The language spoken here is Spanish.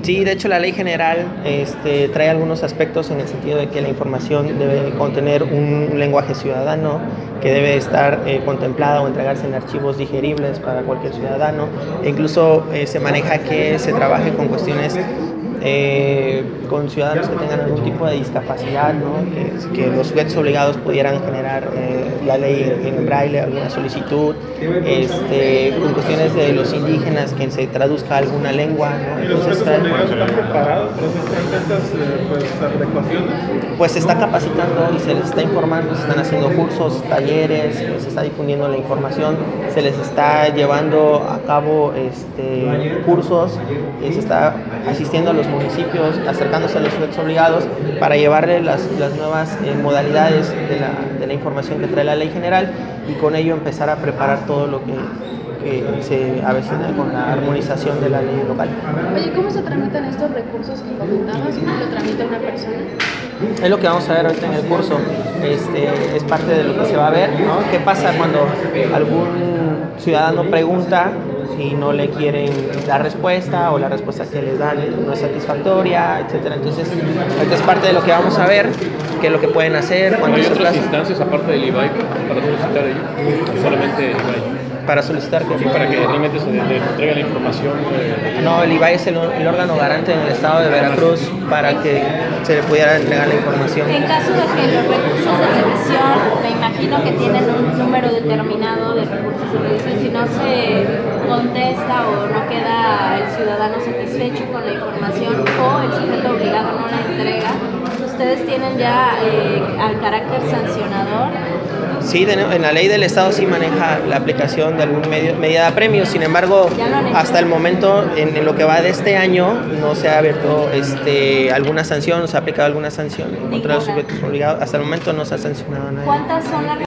Sí, de hecho la ley general trae algunos aspectos en el sentido de que la información debe contener un lenguaje ciudadano, que debe estar contemplada o entregarse en archivos digeribles para cualquier ciudadano, e incluso se maneja que se trabaje con cuestiones con ciudadanos que tengan algún tipo de discapacidad, ¿no? Que los sujetos obligados pudieran generar la ley en braille, alguna solicitud, con cuestiones de los indígenas, que se traduzca alguna lengua, ¿no? Entonces, ¿están preparados? ¿Hay adecuaciones? Pues se está capacitando y se les está informando, se están haciendo cursos, talleres, se está difundiendo la información, se les está llevando a cabo cursos, se está asistiendo a los municipios, acercándose a los sujetos obligados para llevarle las nuevas modalidades de la información que trae la ley general, y con ello empezar a preparar todo lo que se avecina con la armonización de la ley local. Oye, ¿cómo se tramitan estos recursos que comentabas? ¿Cómo lo tramita una persona? Es lo que vamos a ver ahorita en el curso. Es parte de lo que se va a ver, ¿no? ¿Qué pasa cuando algún ciudadano pregunta y no le quieren dar respuesta, o la respuesta que les dan no es satisfactoria, etcétera? Entonces, ahorita es parte de lo que vamos a ver, qué es lo que pueden hacer. ¿Hay otras instancias aparte del IBAI para solicitar ello? ¿Solamente el IBAI? Para solicitar que... Sí, para que realmente se entregue la información. No, el IBAI es el órgano garante en el estado de Veracruz para que se le pudiera entregar la información. En caso de que los recursos de revisión, me imagino que tienen un número determinado de recursos de revisión, si no se contesta o no queda el ciudadano satisfecho con la información o el sujeto obligado no la entrega, ¿ustedes tienen ya al carácter sancionador? Sí, en la ley del Estado sí maneja la aplicación de algún medida de premio. Sin embargo, hasta el momento, en lo que va de este año, no se ha abierto alguna sanción, no se ha aplicado alguna sanción en contra de los sujetos obligados. Hasta el momento no se ha sancionado a nadie. ¿Cuántas son las